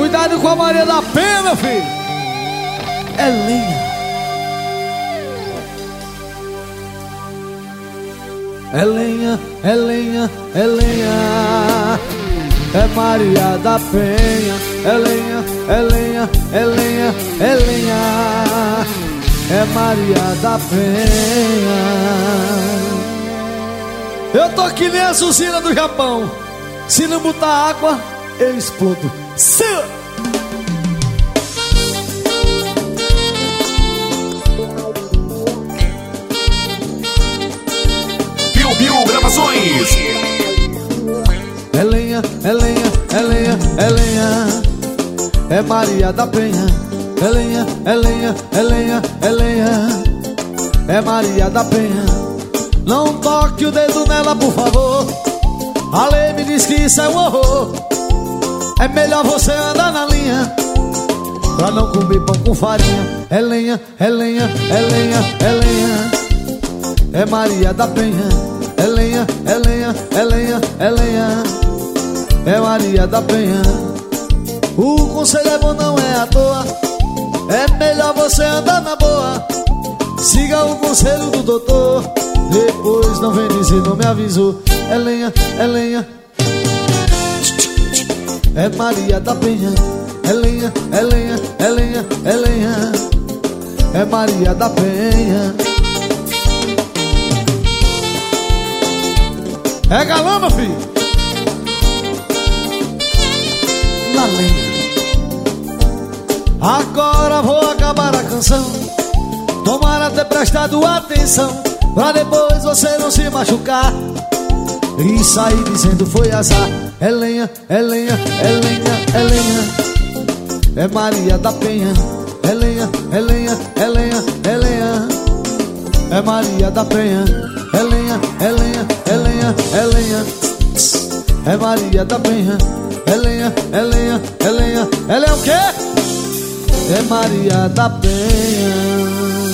Cuidado com a Maria da Penha, meu filho. É lenha. É lenha, é lenha, é lenha. É Maria da Penha. É lenha, é lenha, é lenha, é lenha. É Maria da Penha. Eu tô que nem a Suzina do Japão. Se não botar água, eu explodo. Piu Gravações. É lenha, é lenha, é lenha, é lenha. É Maria da Penha. É lenha, é lenha, é lenha, é lenha. É Maria da Penha. Não toque o dedo nela, por favor. A lei me diz que isso é um horror. É melhor você andar na linha pra não comer pão com farinha. É lenha, é lenha, é lenha, é lenha. É Maria da Penha. É lenha, é lenha, é lenha, é lenha. É Maria da Penha. O conselho é bom, não é à toa. É melhor você andar na boa. Siga o conselho do doutor. Depois não vem dizer não me avisou. É lenha, é lenha. É Maria da Penha. É lenha, é lenha, é lenha, é lenha. É Maria da Penha. É galã, meu filho. Na lenha. Agora vou acabar a canção. Tomara ter prestado atenção, pra depois você não se machucar e sair dizendo foi azar. É lenha, é lenha, é lenha, é lenha. É Maria da Penha. É lenha, é lenha, é lenha, é lenha. É Maria da Penha. É lenha, é lenha, é lenha, é lenha. É Maria da Penha. É lenha, é lenha, é lenha. Ela é o quê? É Maria da Penha.